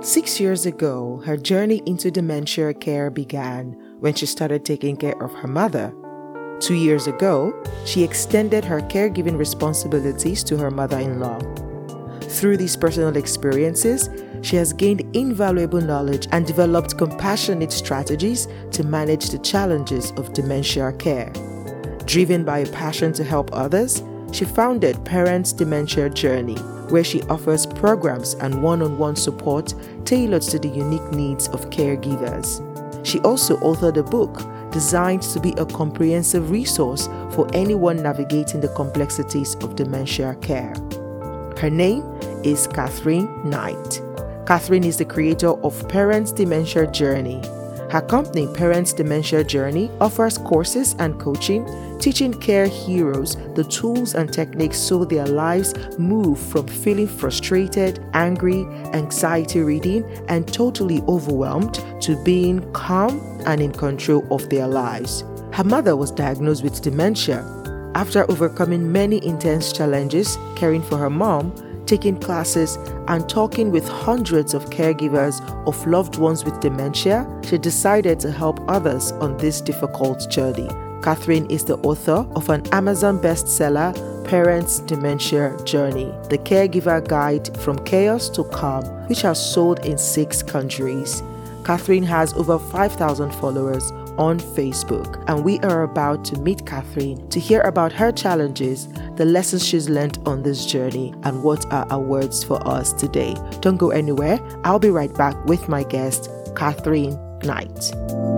6 years ago, her journey into dementia care began when she started taking care of her mother. 2 years ago, she extended her caregiving responsibilities to her mother in law. Through these personal experiences, she has gained invaluable knowledge and developed compassionate strategies to manage the challenges of dementia care. Driven by a passion to help others, she founded Parents Dementia Journey, where she offers programs and one-on-one support tailored to the unique needs of caregivers. She also authored a book designed to be a comprehensive resource for anyone navigating the complexities of dementia care. Her name is Catherine Knight. Catherine is the creator of Parents Dementia Journey. Her company, Parents Dementia Journey, offers courses and coaching, teaching care heroes the tools and techniques so their lives move from feeling frustrated, angry, anxiety-ridden, and totally overwhelmed to being calm and in control of their lives. Her mother was diagnosed with dementia. After overcoming many intense challenges caring for her mom, taking classes, and talking with hundreds of caregivers of loved ones with dementia, she decided to help others on this difficult journey. Catherine is the author of an Amazon bestseller, Parents Dementia Journey, the Caregiver Guide from Chaos to Calm, which has sold in 6 countries. Catherine has over 5,000 followers on Facebook, and we are about to meet Catherine to hear about her challenges, the lessons she's learned on this journey, and what are our words for us today. Don't go anywhere. I'll be right back with my guest, Catherine Knight.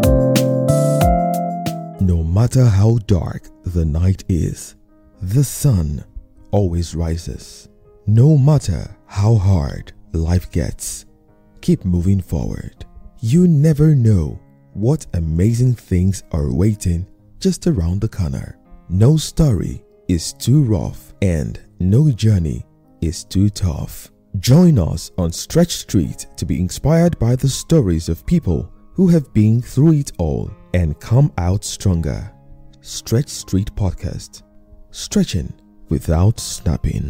No matter how dark the night is, the sun always rises. No matter how hard life gets, keep moving forward. You never know what amazing things are waiting just around the corner. No story is too rough and no journey is too tough. Join us on Stretch Street to be inspired by the stories of people who have been through it all and come out stronger. Stretch Street Podcast. Stretching without snapping.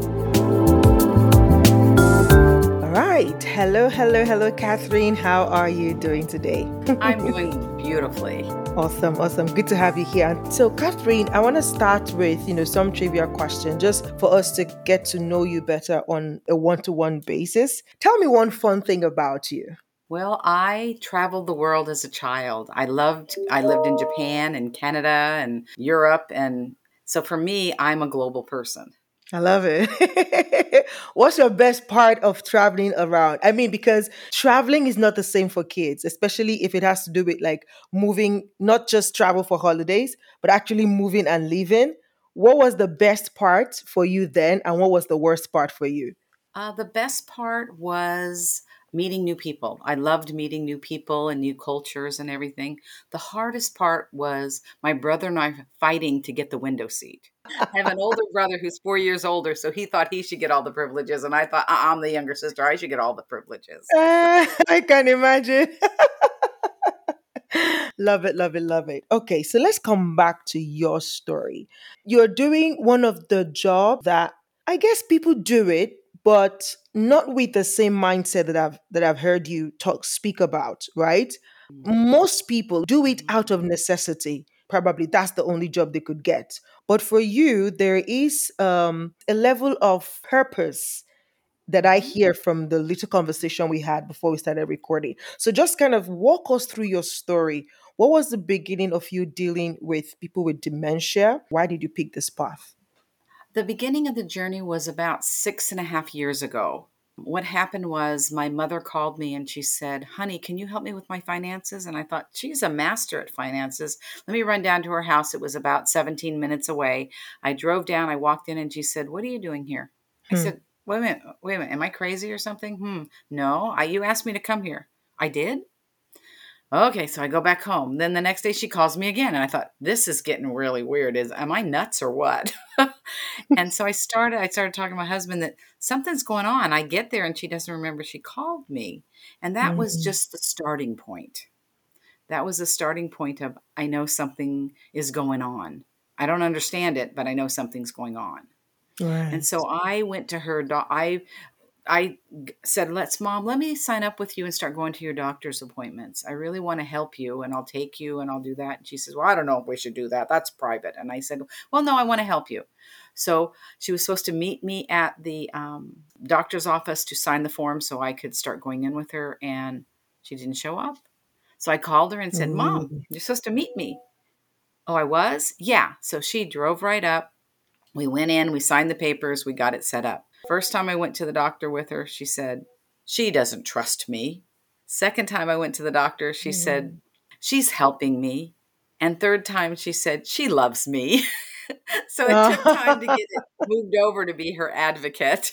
Hello, Catherine. How are you doing today? I'm doing beautifully. Awesome. Good to have you here. So, Catherine, I want to start with, some trivia question just for us to get to know you better on a one-to-one basis. Tell me one fun thing about you. Well, I traveled the world as a child. I lived in Japan and Canada and Europe. And so for me, I'm a global person. I love it. What's your best part of traveling around? I mean, because traveling is not the same for kids, especially if it has to do with like moving, not just travel for holidays, but actually moving and leaving. What was the best part for you then, and what was the worst part for you? The best part was meeting new people. I loved meeting new people and new cultures and everything. The hardest part was my brother and I fighting to get the window seat. I have an older brother who's 4 years older, so he thought he should get all the privileges. And I thought, I'm the younger sister. I should get all the privileges. I can imagine. Love it. Okay, so let's come back to your story. You're doing one of the job that I guess people do it, but not with the same mindset that I've heard you speak about, right? Most people do it out of necessity. Probably that's the only job they could get. But for you, there is a level of purpose that I hear from the little conversation we had before we started recording. So just kind of walk us through your story. What was the beginning of you dealing with people with dementia? Why did you pick this path? The beginning of the journey was about 6.5 years ago. What happened was my mother called me and she said, "Honey, can you help me with my finances?" And I thought, she's a master at finances. Let me run down to her house. It was about 17 minutes away. I drove down, I walked in, and she said, "What are you doing here?" I Hmm. said, wait a minute. Am I crazy or something? No, you asked me to come here. I did? Okay, so I go back home. Then the next day she calls me again. And I thought, this is getting really weird. Am I nuts or what? And so I started talking to my husband that something's going on. I get there and she doesn't remember she called me. And that was Mhm. just the starting point. That was the starting point of, I know something is going on. I don't understand it, but I know something's going on. And Right. so I went to her. said, Mom, let me sign up with you and start going to your doctor's appointments. I really want to help you, and I'll take you and I'll do that. And she says, well, I don't know if we should do that. That's private. And I said, well, no, I want to help you. So she was supposed to meet me at the doctor's office to sign the form so I could start going in with her. And she didn't show up. So I called her and said, Mom, Ooh. you're supposed to meet me. Oh, I was? Yeah. So she drove right up. We went in, we signed the papers, we got it set up. First time I went to the doctor with her, she said, she doesn't trust me. Second time I went to the doctor, she said, she's helping me. And third time she said, she loves me. So it took time to get it moved over to be her advocate.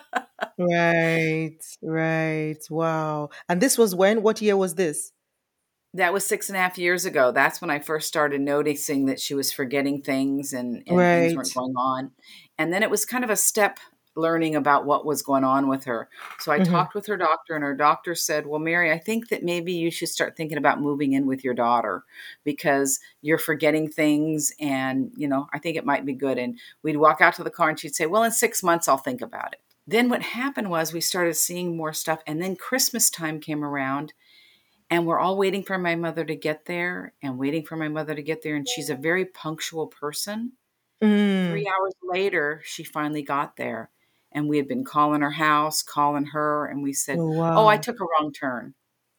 Right, right. Wow. And this was when? What year was this? That was 6.5 years ago. That's when I first started noticing that she was forgetting things and things Right. weren't going on. And then it was kind of a step learning about what was going on with her. So I Mm-hmm. talked with her doctor, and her doctor said, well, Mary, I think that maybe you should start thinking about moving in with your daughter because you're forgetting things. And, I think it might be good. And we'd walk out to the car and she'd say, well, in 6 months, I'll think about it. Then what happened was we started seeing more stuff. And then Christmas time came around. And we're all waiting for my mother to get there and waiting for my mother to get there. And she's a very punctual person. Mm. 3 hours later, she finally got there. And we had been calling her house, calling her. And we said, Oh, oh, I wow. took a wrong turn.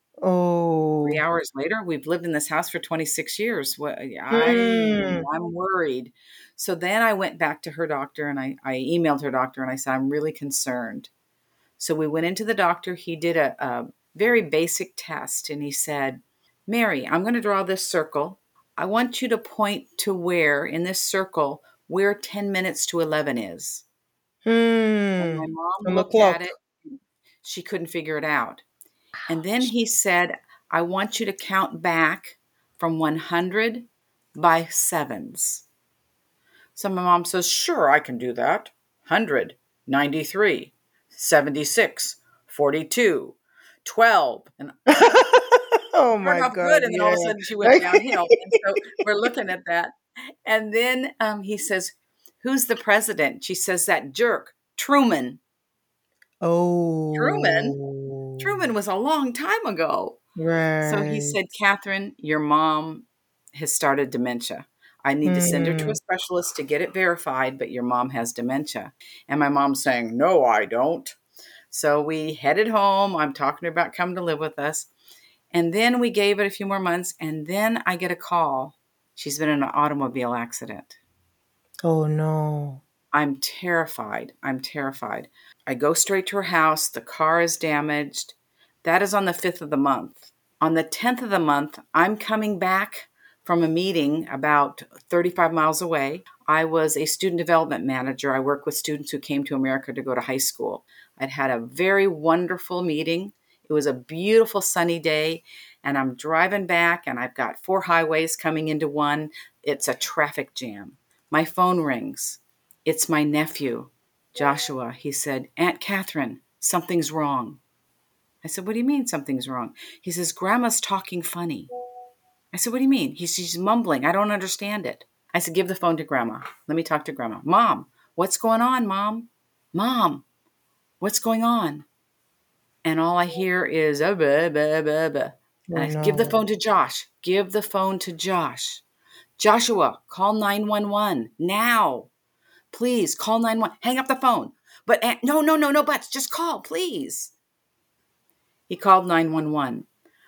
3 Oh. hours later, we've lived in this house for 26 years. Mm. I'm worried. So then I went back to her doctor and I emailed her doctor and I said, I'm really concerned. So we went into the doctor. He did a very basic test and he said, Mary, I'm going to draw this circle. I want you to point to where in this circle where 10 minutes to 11 is. And my Hmm. mom On the looked at clock. it. She couldn't figure it out. And then he said, I want you to count back from 100 by sevens. So my mom says, sure, I can do that. 100, 93, 76, 42, 12. And Oh started my off God. good, and then all of a Yeah. sudden she went downhill. And so we're looking at that. And then he says, who's the president? She says, that jerk, Truman. Truman? Oh. Truman was a long time ago. So he Right. said, Catherine, your mom has started dementia. I need to send her to a Hmm. specialist to get it verified, but your mom has dementia. And my mom's saying, no, I don't. So we headed home. I'm talking to her about coming to live with us. And then we gave it a few more months. And then I get a call. She's been in an automobile accident. Oh no. I'm terrified. I'm terrified. I go straight to her house. The car is damaged. That is on the 5th of the month. On the 10th of the month, I'm coming back from a meeting about 35 miles away. I was a student development manager. I work with students who came to America to go to high school. I'd had a very wonderful meeting. It was a beautiful sunny day, and I'm driving back, and I've got 4 highways coming into one. It's a traffic jam. My phone rings. It's my nephew, Joshua. He said, Aunt Catherine, something's wrong. I said, what do you mean something's wrong? He says, Grandma's talking funny. I said, what do you mean? She's mumbling. I don't understand it. I said, give the phone to Grandma. Let me talk to Grandma. Mom, what's going on, Mom? Mom, what's going on? And all I hear is, oh, blah, blah, blah, blah. And Oh I said, give the no. phone to Josh. Give the phone to Josh. Joshua, call 911 now. Please call 911. Hang up the phone. But no, no, no, no buts. Just call, please. He called 911.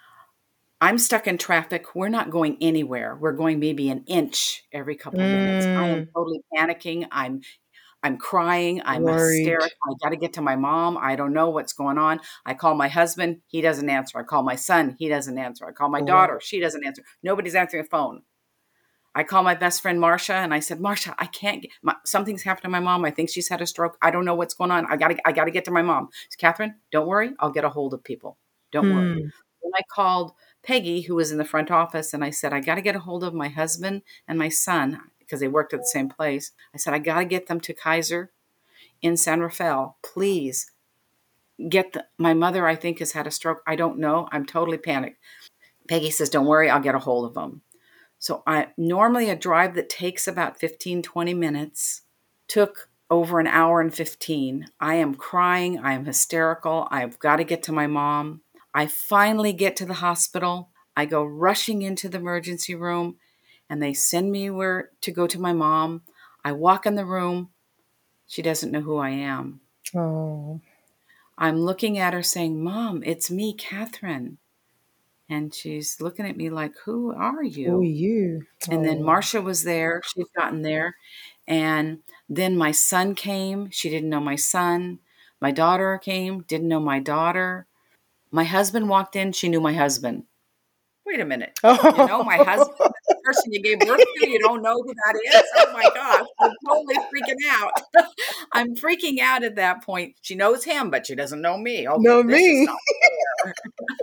I'm stuck in traffic. We're not going anywhere. We're going maybe an inch every couple minutes. I am Mm. totally panicking. I'm crying. I'm Worried. hysterical. I got to get to my mom. I don't know what's going on. I call my husband. He doesn't answer. I call my son. He doesn't answer. I call my Oh, wow. daughter. She doesn't answer. Nobody's answering the phone. I call my best friend Marcia and I said, Marcia, I can't get something's happened to my mom. I think she's had a stroke. I don't know what's going on. I gotta get to my mom. Said, Catherine, don't worry. I'll get a hold of people. Don't worry. Hmm. Then I called Peggy, who was in the front office, and I said, I gotta get a hold of my husband and my son because they worked at the same place. I said, I gotta get them to Kaiser in San Rafael. Please my mother, I think, has had a stroke. I don't know. I'm totally panicked. Peggy says, don't worry, I'll get a hold of them. So normally a drive that takes about 15, 20 minutes took over an hour and 15. I am crying. I am hysterical. I've got to get to my mom. I finally get to the hospital. I go rushing into the emergency room and they send me where to go to my mom. I walk in the room. She doesn't know who I am. Oh. I'm looking at her saying, Mom, it's me, Catherine. And she's looking at me like, who are Who are you? you? And then Oh. Marcia was there. She'd gotten there. And then my son came. She didn't know my son. My daughter came. Didn't know my daughter. My husband walked in. She knew my husband. Wait a minute. You know, my husband, the person you gave birth to, you don't know who that is? Oh my gosh. I'm totally freaking out. I'm freaking out at that point. She knows him, but she doesn't know me. Okay, No, this is me. not fair.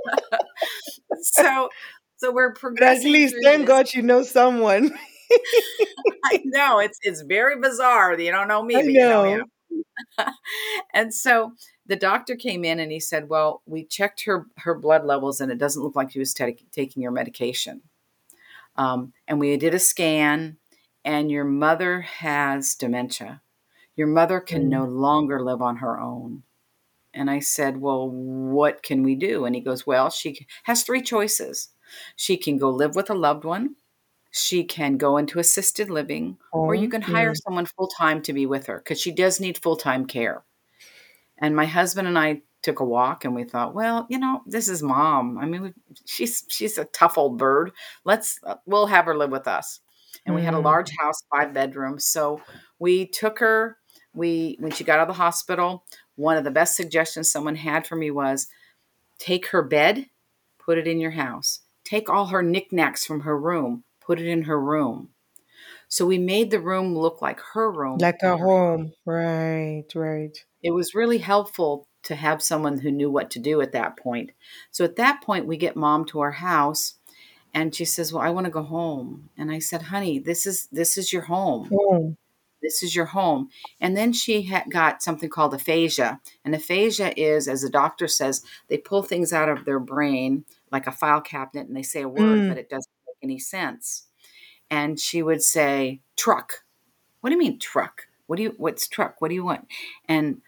So we're But at progressing least, through thank this. God you know someone. I know it's very bizarre. You don't know me, I but you know him. know. And so the doctor came in and he said, well, we checked her blood levels and it doesn't look like she was taking your medication. And we did a scan and your mother has dementia. Your mother can no Mm. longer live on her own. And I said, well, what can we do? And he goes, well, she has three choices. She can go live with a loved one. She can go into assisted living, or you Home. can hire Mm. someone full time to be with her because she does need full time care. And my husband and I took a walk and we thought, well, this is mom. I mean, she's a tough old bird. We'll have her live with us. And we had a Mm. large house, 5 bedrooms. So we took her. When she got out of the hospital, one of the best suggestions someone had for me was take her bed, put it in your house. Take all her knickknacks from her room, put it in her room. So we made the room look like her room Like in a her house. home. Right, right. It was really helpful to have someone who knew what to do at that point. So at that point, we get mom to our house and she says, well, I want to go home. And I said, honey, this is your home. Home. This is your home. And then she had got something called aphasia. And aphasia is, as the doctor says, they pull things out of their brain like a file cabinet and they say a word, but Mm. it doesn't make any sense. And she would say, truck. What do you mean truck? What's truck? What do you want? And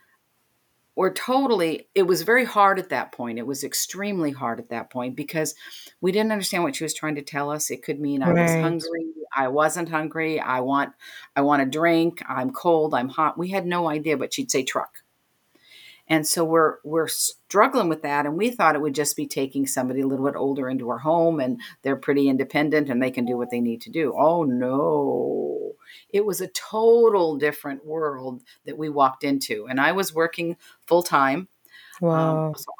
it was very hard at that point. It was extremely hard at that point because we didn't understand what she was trying to tell us. It could mean I was Right. hungry, I wasn't hungry, I want a drink, I'm cold, I'm hot. We had no idea, but she'd say truck. And so we're struggling with that. And we thought it would just be taking somebody a little bit older into our home and they're pretty independent and they can do what they need to do. Oh no. It was a total different world that we walked into. And I was working full time. Wow. So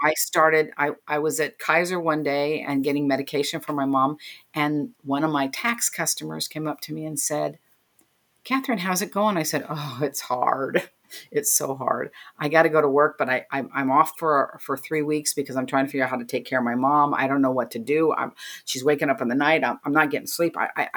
I was at Kaiser one day and getting medication for my mom. And one of my tax customers came up to me and said, Catherine, how's it going? I said, oh, it's hard. It's so hard. I got to go to work, but I'm off for 3 weeks because I'm trying to figure out how to take care of my mom. I don't know what to do. She's waking up in the night. I'm not getting sleep.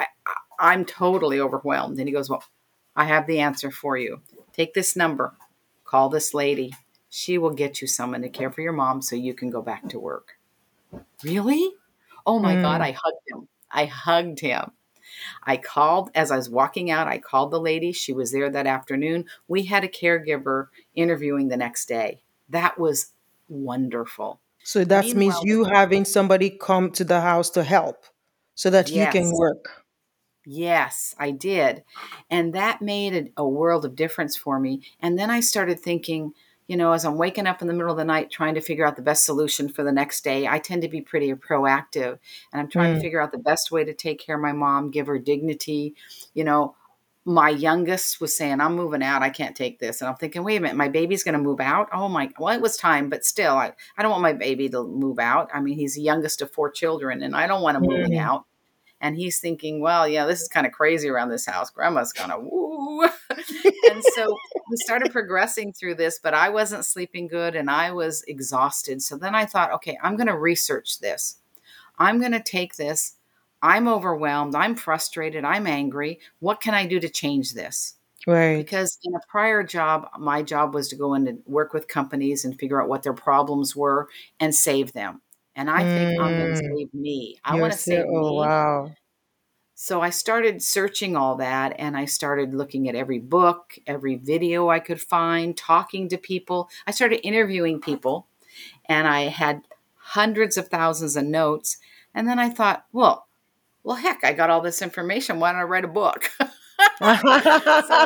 I'm totally overwhelmed. And he goes, well, I have the answer for you. Take this number. Call this lady. She will get you someone to care for your mom so you can go back to work. Really? Oh my God. Mm. I hugged him. I hugged him. I called as I was walking out. I called the lady. She was there that afternoon. We had a caregiver interviewing the next day. That was wonderful. So that means Meanwhile, you having somebody come to the house to help so that you can yes, work. yes, I did. And that made a world of difference for me. And then I started thinking, as I'm waking up in the middle of the night trying to figure out the best solution for the next day, I tend to be pretty proactive. And I'm trying to Mm. figure out the best way to take care of my mom, give her dignity. You know, my youngest was saying, I'm moving out. I can't take this. And I'm thinking, wait a minute, my baby's going to move out. Oh my, well, it was time, but still, I don't want my baby to move out. I mean, he's the youngest of 4 children and I don't want him moving Mm. out. And he's thinking, well, yeah, this is kind of crazy around this house. Grandma's kind of woo. And so we started progressing through this, but I wasn't sleeping good and I was exhausted. So then I thought, okay, I'm going to research this. I'm going to take this. I'm overwhelmed. I'm frustrated. I'm angry. What can I do to change this? Right. Because in a prior job, my job was to go in and work with companies and figure out what their problems were and save them. And I think I'm going to Mm. save me. I You're want to so, save oh, me. wow. So I started searching all that, and I started looking at every book, every video I could find, talking to people. I started interviewing people, and I had hundreds of thousands of notes. And then I thought, well, heck, I got all this information. Why don't I write a book? So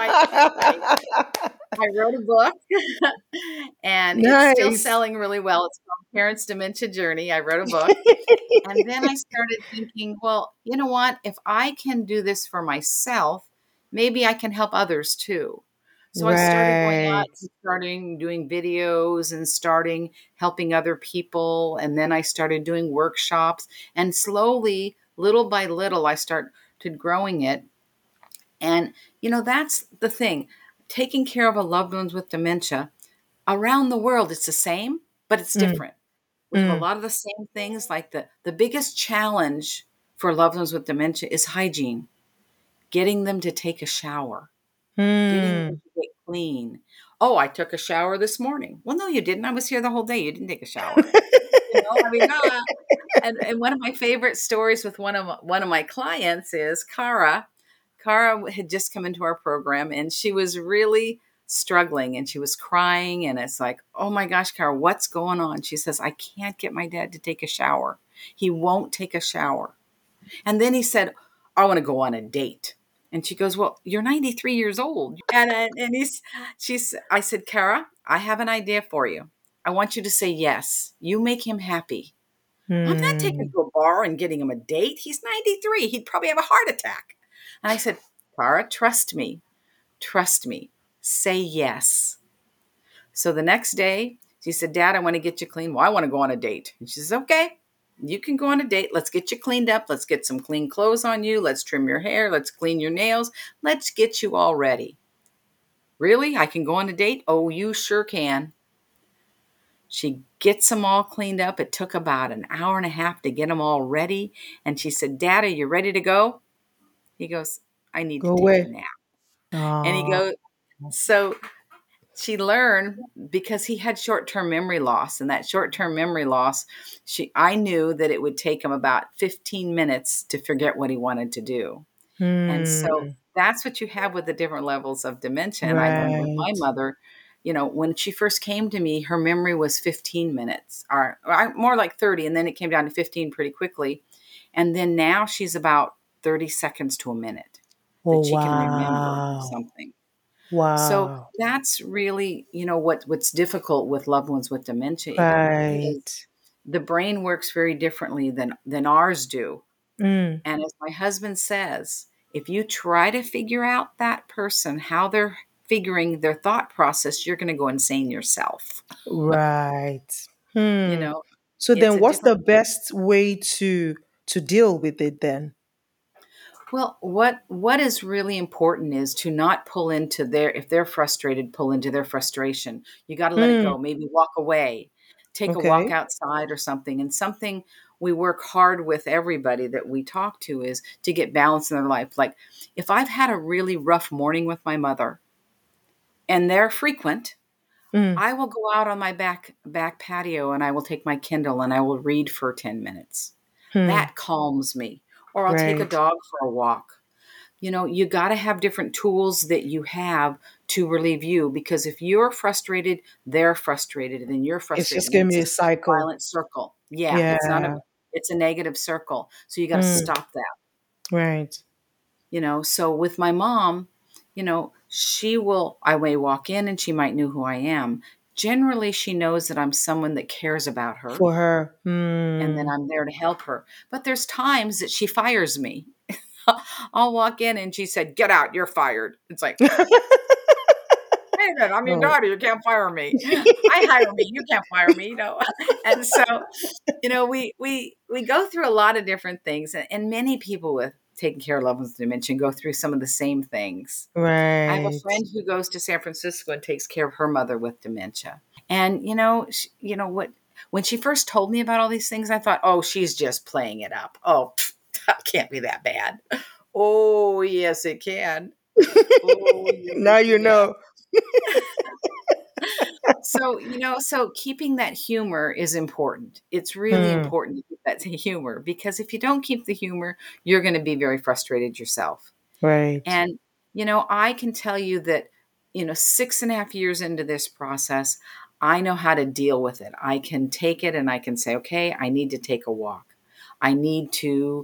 I wrote a book, and it's still Nice. selling really well. It's called Parents Dementia Journey. I wrote a book. And then I started thinking, well, you know what? If I can do this for myself, maybe I can help others too. So I started going out Right. and starting doing videos and starting helping other people. And then I started doing workshops. And slowly, little by little, I started growing it. And, that's the thing. Taking care of a loved ones with dementia around the world, it's the same, but it's Mm, different. We have a mm, lot of the same things, like the biggest challenge for loved ones with dementia is hygiene, getting them to take a shower, getting them mm. to get clean. Oh, I took a shower this morning. Well, no, you didn't. I was here the whole day. You didn't take a shower. I mean, and one of my favorite stories with one of my clients is Cara. Cara had just come into our program, and she was really struggling, and she was crying, and it's like, oh my gosh, Cara, what's going on? She says, I can't get my dad to take a shower. He won't take a shower. And then he said, I want to go on a date. And she goes, well, you're 93 years old. I said, Cara, I have an idea for you. I want you to say yes. You make him happy. I'm not taking him Mm. to a bar and getting him a date. He's 93. He'd probably have a heart attack. And I said, Cara, trust me. Trust me. Say yes. So the next day, she said, Dad, I want to get you clean. Well, I want to go on a date. And she says, okay, you can go on a date. Let's get you cleaned up. Let's get some clean clothes on you. Let's trim your hair. Let's clean your nails. Let's get you all ready. Really? I can go on a date? Oh, you sure can. She gets them all cleaned up. It took about an hour and a half to get them all ready. And she said, Dad, are you ready to go? He goes, I need to Go take a away. nap. And he Oh. goes, so she learned, because he had short-term memory loss, and that short-term memory loss, I knew that it would take him about 15 minutes to forget what he wanted to do. And so Hmm. that's what you have with the different levels of dementia. And I learned with my Right. mother, when she first came to me, her memory was 15 minutes, or more like 30, and then it came down to 15 pretty quickly. And then now she's about 30 seconds to a minute Oh, that she can remember wow. something. So Wow. that's really, what's difficult with loved ones with dementia is Right. the brain works very differently than ours do. Mm. And as my husband says, if you try to figure out that person, how they're figuring their thought process, you're going to go insane yourself. Right. You Hmm. know, So it's then a what's the different. best way to deal with it then? Well, what is really important is to not pull into their, if they're frustrated, pull into their frustration. You got to let it Hmm. go. Maybe walk away, take a walk Okay. outside or something. And something we work hard with everybody that we talk to is to get balance in their life. Like if I've had a really rough morning with my mother, and they're frequent, Mm. I will go out on my back patio, and I will take my Kindle and I will read for 10 minutes. Hmm. That calms me. Or I'll take a Right. dog for a walk. You got to have different tools that you have to relieve you, because if you're frustrated, they're frustrated, and then you're It's frustrated, just and then gonna it's be a just a cycle. violent circle. Yeah, Yeah. it's a negative circle. So you got to Mm. stop that. Right. So with my mom, I may walk in and she might know who I am. Generally, she knows that I'm someone that cares about her For her. and that Hmm. I'm there to help her. But there's times that she fires me. I'll walk in and she said, "Get out, you're fired." It's like, hey, man, I'm your Oh. daughter. You can't fire me. I hire me. You can't fire me. And so, we go through a lot of different things, and many people with taking care of loved ones with dementia go through some of the same things. I have a Right. friend who goes to San Francisco and takes care of her mother with dementia. And what? When she first told me about all these things, I thought, "Oh, she's just playing it up. Oh, that can't be that bad." Oh, yes, it can. Oh, yes, Now it you can. know. So, so keeping that humor is important. It's really Hmm. important to keep that humor because if you don't keep the humor, you're going to be very frustrated yourself. Right. And, I can tell you that, 6.5 years into this process, I know how to deal with it. I can take it and I can say, okay, I need to take a walk. I need to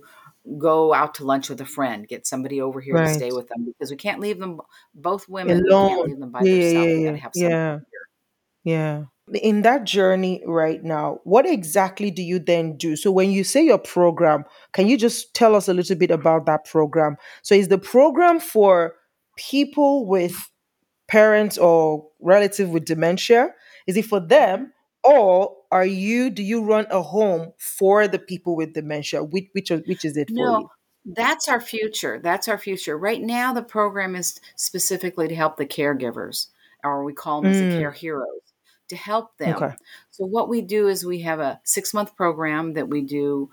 go out to lunch with a friend, get somebody over here to Right. stay with them because we can't leave them, both women, we can't Alone. leave them by Yeah, themselves. yeah, We got yeah, to have somebody yeah, here. yeah. In that journey right now, what exactly do you then do? So when you say your program, can you just tell us a little bit about that program? So is the program for people with parents or relative with dementia? Is it for Mhm. them? Or do you run a home for the people with dementia? Which is it for No, you? that's our future. That's our future. Right now, the program is specifically to help the caregivers, or we call them as the care Mm, heroes, to help them. okay. So, what we do is we have a 6 month program that we do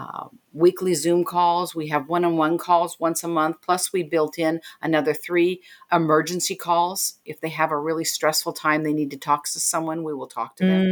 weekly Zoom calls. We have one on one calls once a month. Plus, we built in another 3 emergency calls. If they have a really stressful time, they need to talk to someone, we will talk to them.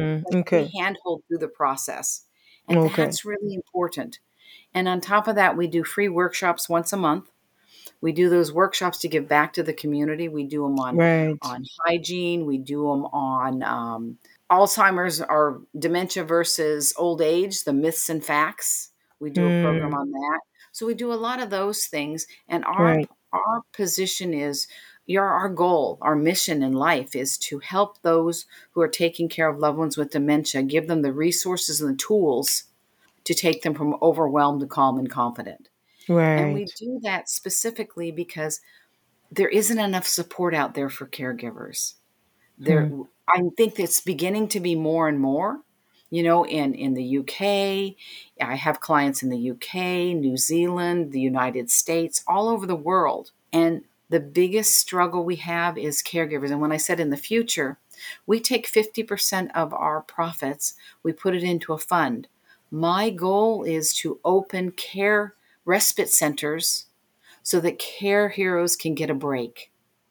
We Okay. handhold through the process. And Okay. that's really important. And on top of that, we do free workshops once a month. We do those workshops to give back to the community. We do them Right. on hygiene. We do them on Alzheimer's or dementia versus old age, the myths and facts. We do a program Hmm. on that. So we do a lot of those things. And Right. our position is our goal, our mission in life is to help those who are taking care of loved ones with dementia, give them the resources and the tools to take them from overwhelmed to calm and confident. And we Right. do that specifically because there isn't enough support out there for caregivers. There, Hmm. I think it's beginning to be more and more. In the UK, I have clients in the UK, New Zealand, the United States, all over the world. And the biggest struggle we have is caregivers. And when I said in the future, we take 50% of our profits, we put it into a fund. My goal is to open care respite centers so that care heroes can get a break.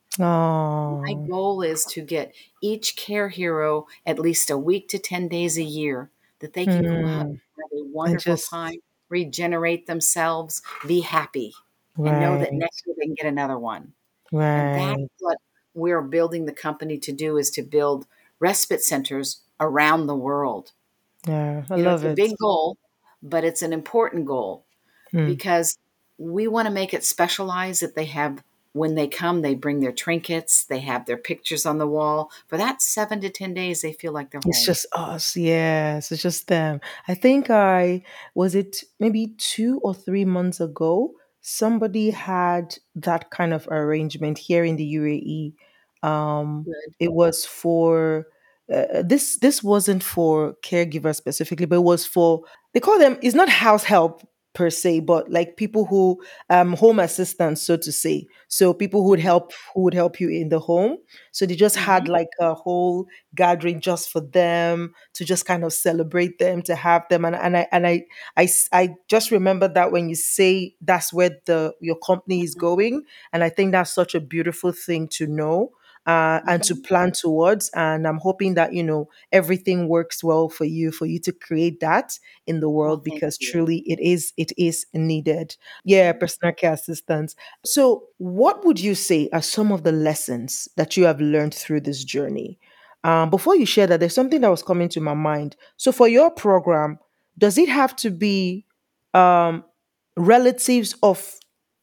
My Oh. goal is to get each care hero at least a week to 10 days a year that they can go out Hmm. and have a And wonderful just time, regenerate themselves, be happy, and know that right. next year they can get another one. And that's Right. what we're building the company to do is to build respite centers around the world. Yeah. I love It's a it. big goal, but it's an important goal Hmm. because we want to make it specialized that they have when they come they bring their trinkets, they have their pictures on the wall for that 7 to 10 days they feel like they're It's home. just us. Yes, it's just them. I think I was it maybe 2 or 3 months ago. Somebody had that kind of arrangement here in the UAE. Good. It was for this wasn't for caregivers specifically, but it was for they call them. It's not house help per se, but like people who home assistants, so to say. So people Mhm. who would help you in the home. So they just had Mhm. like a whole gathering just for them to just kind of celebrate them to have them I just remember that when you say that's where the your company is Mhm. going, and I think that's such a beautiful thing to know and to Mhm. plan towards, and I'm hoping that everything works well for you to create that in the Well, world thank because you. truly it is needed. Yeah, personal care assistants. So, what would you say are some of the lessons that you have learned through this journey? Before you share that, there's something that was coming to my mind. So, for your program, does it have to be um, relatives of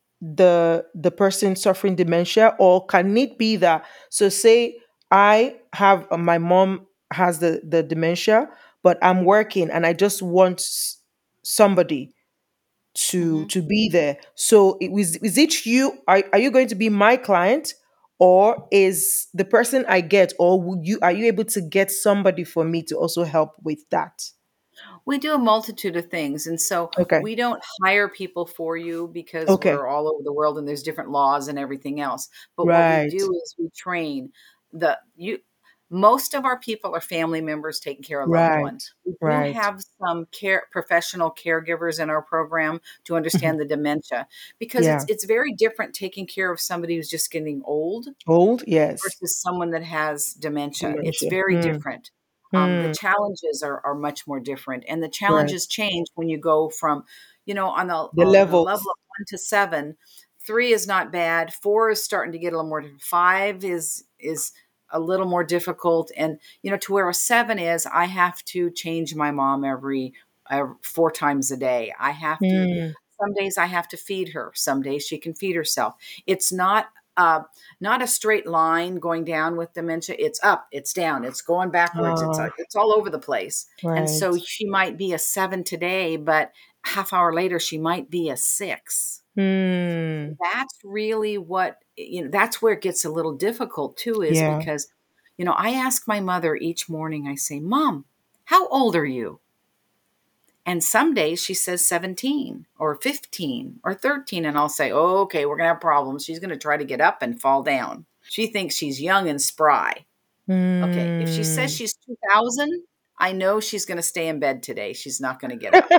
the person suffering dementia, or can it be that? So, say I have my mom has the dementia, but I'm working and I just want somebody Mhm. to be there. So is it you? Are you going to be my client, or is the person I get, or would you are you able to get somebody for me to also help with that? We do a multitude of things, and so Okay. we don't hire people for you because Okay. we're all over the world and there's different laws and everything else. But what we Right. do is we train the you. most of our people are family members taking care of loved Right. ones. We do Right. have some professional caregivers in our program to Mhm. understand the dementia, because Yeah. it's very different taking care of somebody who's just getting old Old? Yes. versus someone that has dementia. It's Dementia. very different. The Mm. challenges are much more different, and the Right. challenges change when you go from, on the The level levels. of 1 to 7. 3 is not bad. 4 is starting to get a little more. 5 is a little more difficult, and to where a 7 is, I have to change my mom every 4 times a day. I have to. Mm. Some days I have to feed her. Some days she can feed herself. It's uh, not a straight line going down with dementia. It's up, it's down, it's going backwards. Ah, It's all over the place. And so right. she might be a 7 today, but half hour later she might be a 6. Mm. That's really that's where it gets a little difficult too, is Yeah. because I ask my mother each morning. I say, "Mom, how old are you?" And some days she says 17 or 15 or 13. And I'll say, oh, okay, we're going to have problems. She's going to try to get up and fall down. She thinks she's young and spry. Okay, if she says Mm. she's 2000, I know she's going to stay in bed today. She's not going to get up.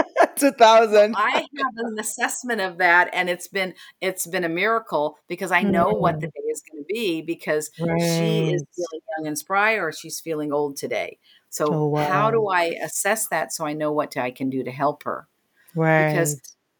So 2000. I have an assessment of that, and it's been a miracle, because I know what the Mm. day is going to be, because she is Right. feeling young and spry, or she's feeling old today. So Oh, how wow. do I assess that so I know what I can do to help her? Because Right.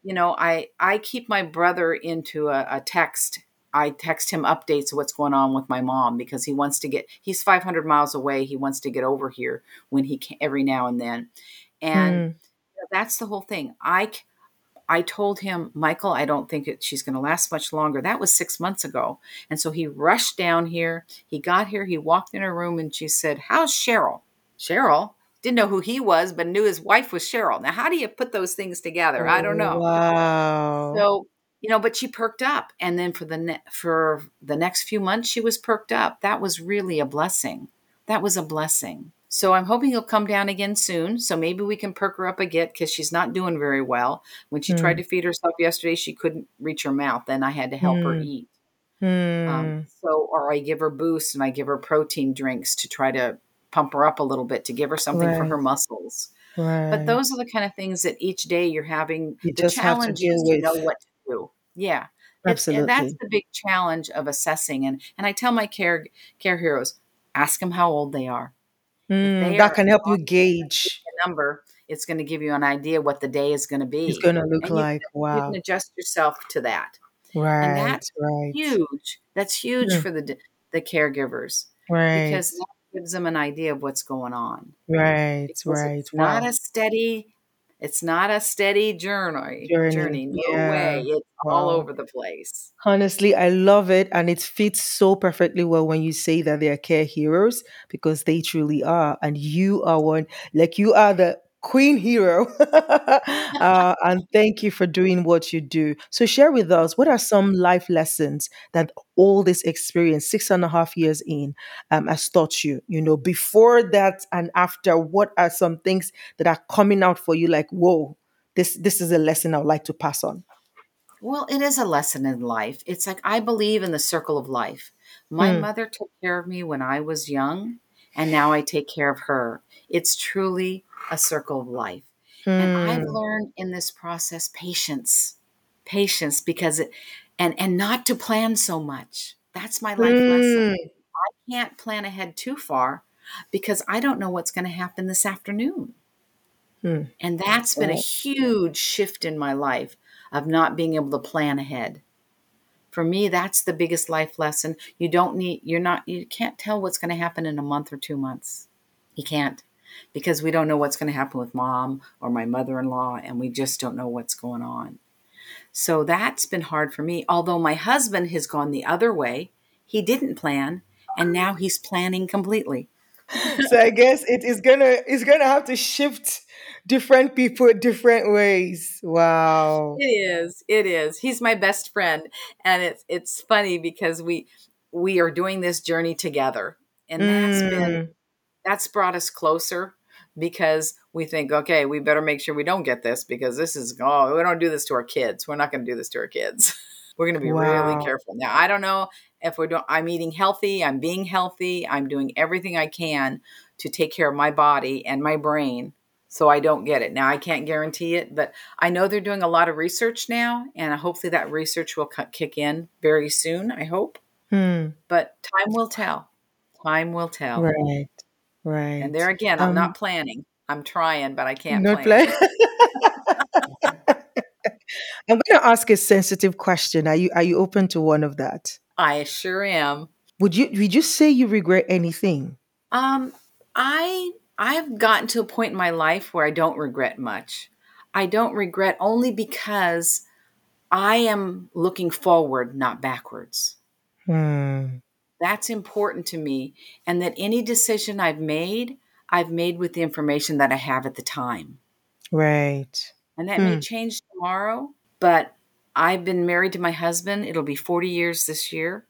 I keep my brother into a text. I text him updates of what's going on with my mom, because he's 500 miles away. He wants to get over here when he can, every now and then. And Mm. that's the whole thing. I told him, Michael, I don't think she's going to last much longer. That was 6 months ago. And so he rushed down here. He got here. He walked in her room and she said, how's Cheryl? Cheryl? Didn't know who he was, but knew his wife was Cheryl. Now, how do you put those things together? I don't Oh, know. wow. So, but she perked up. And then for the next few months, she was perked up. That was really a blessing. That was a blessing. So I'm hoping he'll come down again soon. So maybe we can perk her up again, because she's not doing very well. When she tried Mm. to feed herself yesterday, she couldn't reach her mouth. Then I had to help her Mm. eat. Mm. Or I give her boosts and I give her protein drinks to try to pump her up a little bit, to give her something for her Right. muscles. But Right. those are the kind of things that each day you're having. You The just have to challenge deal is to with. know what to do. Yeah. That's Absolutely. the big challenge of assessing. And I tell my care heroes, ask them how old they are. If Mm. they That are can help you talking gauge. a number, it's going to give you an idea what the day is going to It's be. gonna look And you like. can you can Wow. adjust yourself to that. And Right. that's Right. huge. That's huge Mm. for the caregivers, Right. because that gives them an idea of what's going on, Right. because Right. Wow. it's not a steady Journey. journey. No way. Yeah. It's all Wow. over the place. Honestly, I love it. And it fits so perfectly well when you say that they are care heroes, because they truly are. And you are one, like you are the queen hero. And thank you for doing what you do. So, share with us, what are some life lessons that all this experience, 6.5 years in, has taught you? Before that and after, what are some things that are coming out for you like, whoa, this is a lesson I would like to pass on? Well, it is a lesson in life. It's like, I believe in the circle of life. My Hmm. mother took care of me when I was young, and now I take care of her. It's truly a circle of life. And I've Hmm. learned in this process patience. Patience, because and not to plan so much. That's my life lesson. Mm, Can't plan ahead too far, because I don't know what's going to happen this afternoon. mm, And that's been a right. huge shift in my life, of not being able to plan ahead. For me, that's the biggest life lesson. You can't tell what's going to happen in a month or 2 months. You can't, because we don't know what's going to happen with mom or my mother-in-law, and we just don't know what's going on. So that's been hard for me. Although my husband has gone the other way. He didn't plan, and now he's planning completely. So I guess it's gonna have to shift different people different ways. Wow. It is. It is. He's my best friend, and it's funny because we are doing this journey together, and Mm, that's brought us closer, because we think, okay, we better make sure we don't get this, because we don't do this to our kids. We're not going to do this to our kids. We're going to be really wow. careful. Now, I don't know. if we're doing, I'm eating healthy, I'm being healthy, I'm doing everything I can to take care of my body and my brain so I don't get it. Now, I can't guarantee it, but I know they're doing a lot of research now, and hopefully that research will kick in very soon, I hope. Hmm. But time will tell. Time will tell. Right. And Right. there again, I'm not planning. I'm trying, but I can't Not plan. play. I'm going to ask a sensitive question. Are you open to one of that? I sure am. Would you say you regret anything? Um, I've gotten to a point in my life where I don't regret much. I don't regret only because I am looking forward, not backwards. Hmm. That's important to me. And that any decision I've made with the information that I have at the time. Right. And that may Hmm. change tomorrow, but I've been married to my husband. It'll be 40 years this year.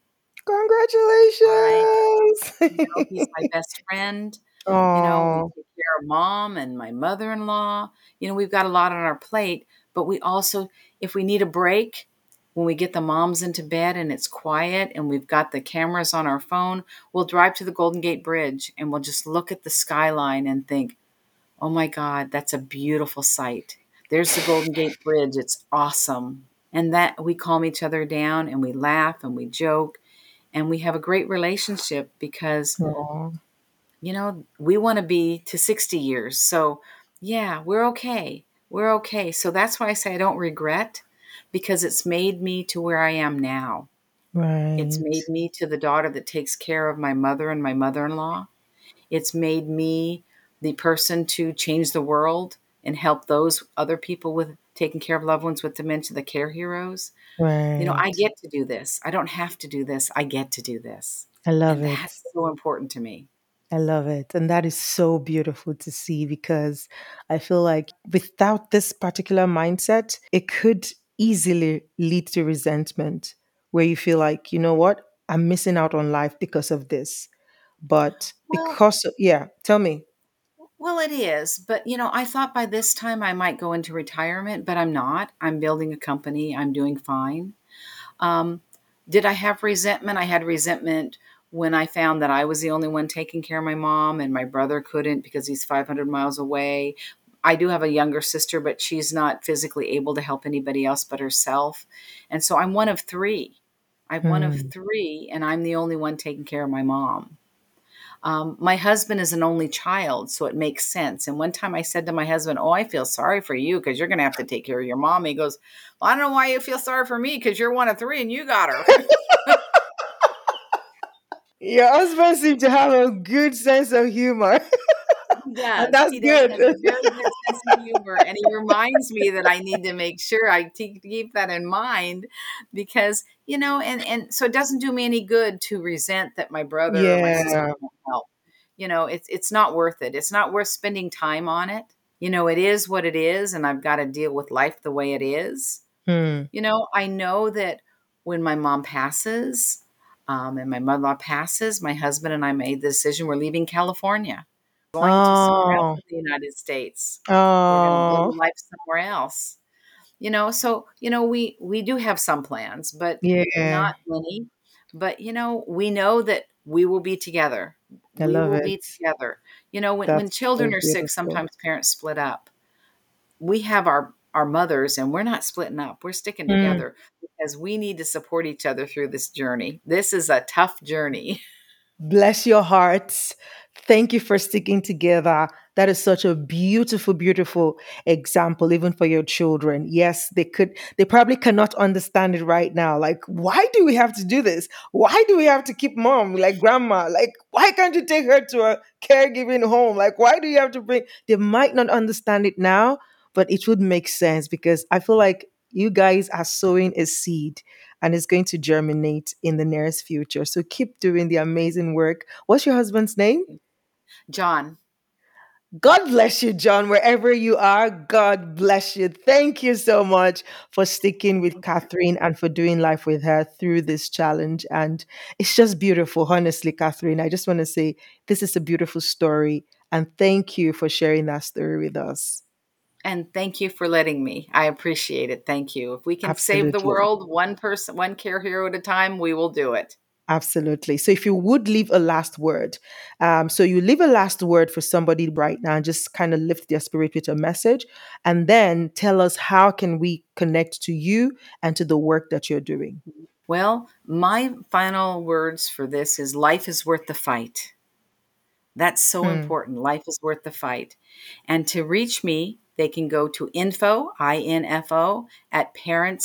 I, he's my Congratulations. best friend. We Oh, take care of mom and my mother-in-law. We've got a lot on our plate, but we also, if we need a break, when we get the moms into bed and it's quiet and we've got the cameras on our phone, we'll drive to the Golden Gate Bridge and we'll just look at the skyline and think, oh my God, that's a beautiful sight. There's the Golden Gate Bridge. It's awesome. And that we calm each other down and we laugh and we joke and we have a great relationship because oh, we want to be to 60 years. So, yeah, we're okay. We're okay. So that's why I say I don't regret because it's made me to where I am now. It's right. made me to the daughter that takes care of my mother and my mother in law. It's made me the person to change the world and help those other people with taking care of loved ones with dementia, the care heroes. I Right. get to do this. I don't have to do this. I get to do this. I love And it. that's so important to me. I love it. And that is so beautiful to see because I feel like without this particular mindset, it could easily lead to resentment where you feel like, you know what? I'm missing out on life because of this. But Well, yeah, tell me. Well, it is, but I thought by this time I might go into retirement, but I'm not. I'm building a company. I'm doing fine. Um, did I have resentment? I had resentment when I found that I was the only one taking care of my mom and my brother couldn't because he's 500 miles away. I do have a younger sister, but she's not physically able to help anybody else but herself. And so I'm one of three. I'm one of Hmm. three, and I'm the only one taking care of my mom. My husband is an only child, so it makes sense. And one time I said to my husband, "Oh, I feel sorry for you because you're going to have to take care of your mom." He goes, "Well, I don't know why you feel sorry for me because you're one of three and you got her." Your husband seems to have a good sense of humor, He and does. that's He does good. have a very good sense of humor. And he reminds me that I need to make sure I keep that in mind because, and so it doesn't do me any good to resent that my brother or my sister Yeah. won't help. It's not worth it. It's not worth spending time on it. It is what it is, and I've got to deal with life the way it is. Hmm. I know that when my mom passes, and my mother-in-law passes, my husband and I made the decision we're leaving California, going to somewhere else Oh. in the United States. We're going to build a Oh. life somewhere else. So we do have some plans, but Yeah. not many. But we know that we will be together. I We love will it. be together. When That's so children are sick, beautiful. sometimes parents split up. We have our mothers, and we're not splitting up. We're sticking Mm. together because we need to support each other through this journey. This is a tough journey. Bless your hearts. Thank you for sticking together. That is such a beautiful, beautiful example, even for your children. Yes, they probably cannot understand it right now. Like, why do we have to do this? Why do we have to keep mom, like grandma? Like, why can't you take her to a caregiving home? Like, why do you have to bring? They might not understand it now, but it would make sense because I feel like you guys are sowing a seed and it's going to germinate in the nearest future. So keep doing the amazing work. What's your husband's name? John, God bless you, John, wherever you are. God bless you. Thank you so much for sticking with Catherine and for doing life with her through this challenge. And it's just beautiful, honestly, Catherine. I just want to say this is a beautiful story. And thank you for sharing that story with us. and thank you for letting me. I appreciate it. Thank you. If we can save the Absolutely. world one person, one care hero at a time, we will do it. Absolutely. So if you would leave a last word, so you leave a last word for somebody right now, and just kind of lift their spirit with a message, and then tell us how can we connect to you and to the work that you're doing. Well, my final words for this is life is worth the fight. That's so Hmm. important. Life is worth the fight. And to reach me, they can go to info, at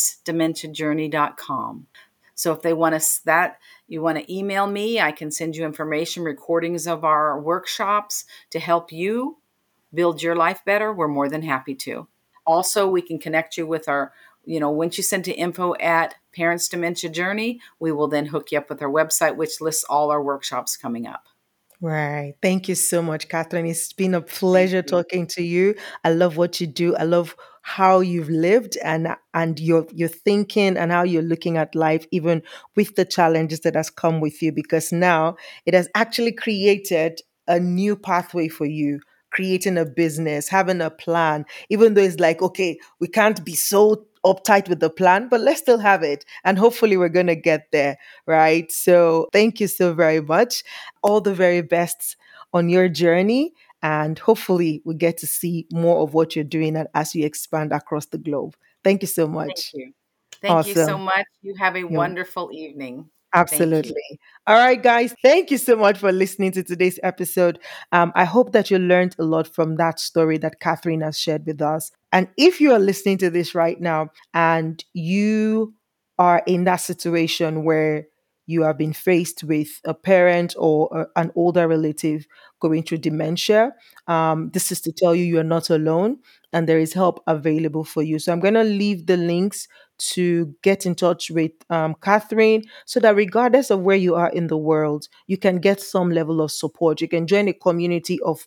parentsdementiajourney.com. So if they want us that, you want to email me, I can send you information, recordings of our workshops to help you build your life better. We're more than happy to. Also, we can connect you with our, once you send to info at Parents Dementia Journey, we will then hook you up with our website, which lists all our workshops coming up. Right. Thank you so much, Catherine. It's been a Thank pleasure you. talking to you. I love what you do. I love how you've lived and your thinking and how you're looking at life, even with the challenges that has come with you, because now it has actually created a new pathway for you. Creating a business, having a plan, even though it's like, okay, we can't be so uptight with the plan, but let's still have it. And hopefully we're going to get there. Right. So thank you so very much. All the very best on your journey. And hopefully, we get to see more of what you're doing and as you expand across the globe. Thank you so Thank much. you. Thank you so Awesome. much. You have a You're wonderful evening. Thank you. Absolutely. All right, guys. Thank you so much for listening to today's episode. I hope that you learned a lot from that story that Catherine has shared with us. And if you are listening to this right now and you are in that situation where you have been faced with a parent or an older relative going through dementia, this is to tell you you're not alone and there is help available for you. So I'm going to leave the links to get in touch with Catherine, so that regardless of where you are in the world, you can get some level of support. You can join a community of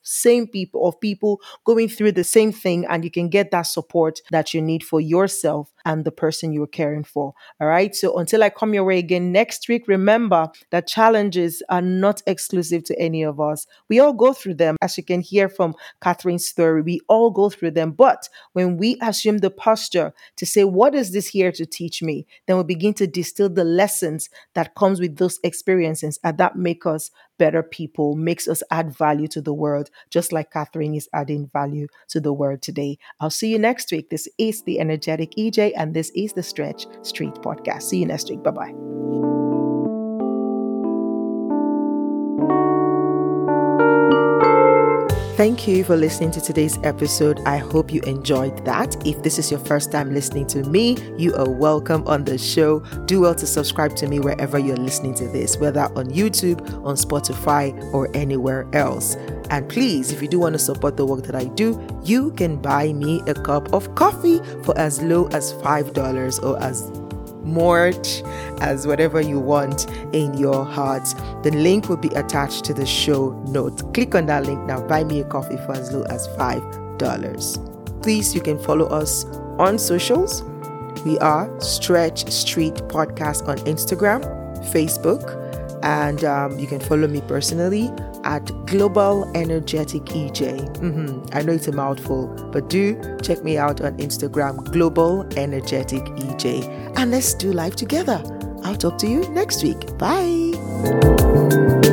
people going through the same thing, and you can get that support that you need for yourself and the person you're caring for. All right. So until I come your way again next week, remember that challenges are not exclusive to any of us. We all go through them. As you can hear from Catherine's story, we all go through them. But when we assume the posture to say, what is this here to teach me? Then we begin to distill the lessons that comes with those experiences, and that make us better people, makes us add value to the world, just like Catherine is adding value to the world today. I'll see you next week. This is the Energetic EJ, and this is the Stretch Street Podcast. See you next week. Bye bye. Thank you for listening to today's episode. I hope you enjoyed that. If this is your first time listening to me, you are welcome on the show. Do well to subscribe to me wherever you're listening to this, whether on YouTube, on Spotify, or anywhere else. And please, if you do want to support the work that I do, you can buy me a cup of coffee for as low as $5 or as much as whatever you want in your heart. The link will be attached to the show notes. Click on that link now. Buy me a coffee for as low as $5. Please, you can follow us on socials. We are Stretch Street Podcast on Instagram, Facebook, and you can follow me personally at Global Energetic EJ. I know it's a mouthful, but do check me out on Instagram, Global Energetic EJ. And let's do life together. I'll talk to you next week. Bye.